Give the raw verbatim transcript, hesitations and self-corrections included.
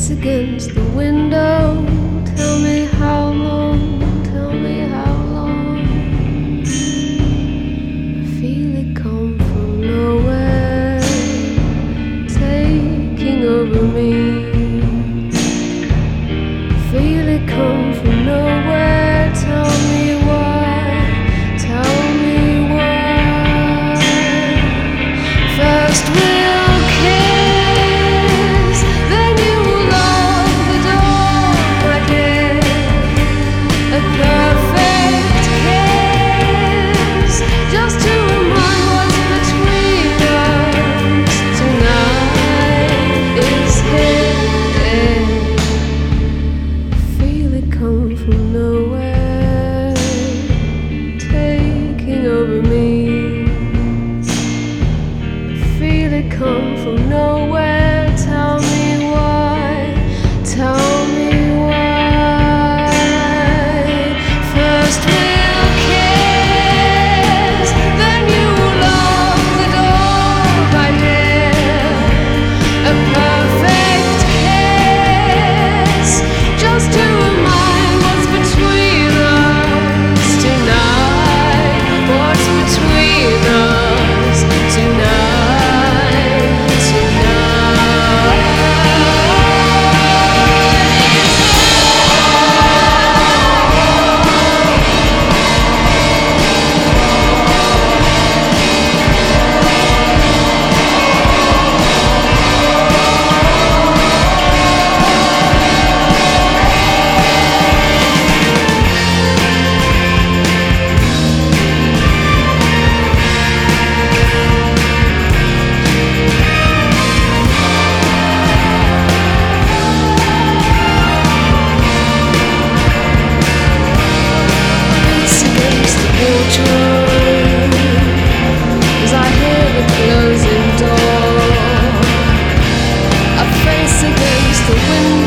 face against the window. Tell me how long, tell me how long. I feel it come from nowhere, taking over me. Feel it come from nowhere. Tell me why, tell me why. First we'll kiss, then you lock the door again. A perfect kiss, just to remind what's between us. Tonight is here. Feel it come from nowhere, taking over me. Feel it come from nowhere. Tell me why, tell me why. First we'll kiss, then you lock the door, my dear. A perfect kiss, just to remind what's between us tonight. What's between us tonight, tonight. Face against the wardrobe, as I hear the closing door. I face against the window.